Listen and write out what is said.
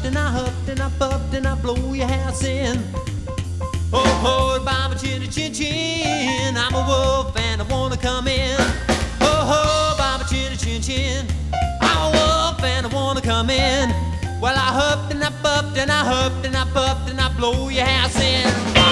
huffed and I huffed and I puffed and I blow your house in. Oh, ho, Baba Chinny Chin Chin, I'm a wolf and I wanna come in. Oh, ho, Baba Chinny Chin Chin, I'm a wolf and I wanna come in. Well, I huffed and I puffed and I huffed and I puffed and I blow your house in.